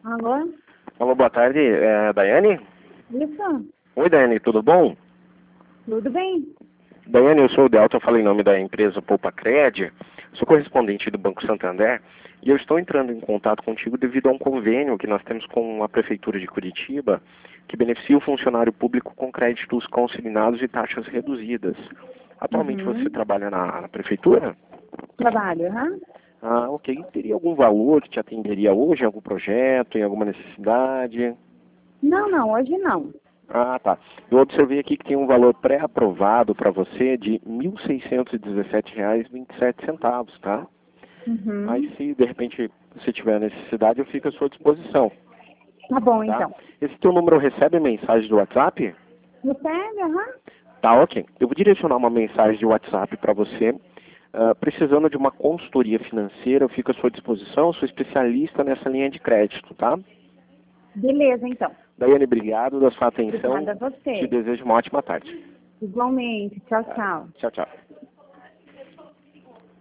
Alô? Alô, boa tarde, Daiane? Isso? Oi, Daiane, tudo bom? Tudo bem? Daiane, eu sou o Delta, eu falei em nome da empresa Poupa Cred, sou correspondente do Banco Santander e eu estou entrando em contato contigo devido a um convênio que nós temos com a Prefeitura de Curitiba que beneficia o funcionário público com créditos consignados e taxas reduzidas. Atualmente você trabalha na Prefeitura? Trabalho, aham. Ah, ok. Teria algum valor que te atenderia hoje em algum projeto, em alguma necessidade? Não, hoje não. Ah, tá. Eu observei aqui que tem um valor pré-aprovado para você de R$ 1.617,27, tá? Mas se de repente você tiver necessidade, eu fico à sua disposição, Tá bom, tá? então. Esse teu número recebe mensagem do WhatsApp? Recebe, aham. Tá, ok. Eu vou direcionar uma mensagem de WhatsApp para você. Precisando de uma consultoria financeira, eu fico à sua disposição, sou especialista nessa linha de crédito, tá? Beleza, então. Daiane, obrigado da sua atenção. Obrigada a Te você. desejo uma ótima tarde. Igualmente. Tchau, tchau. Tchau, tchau.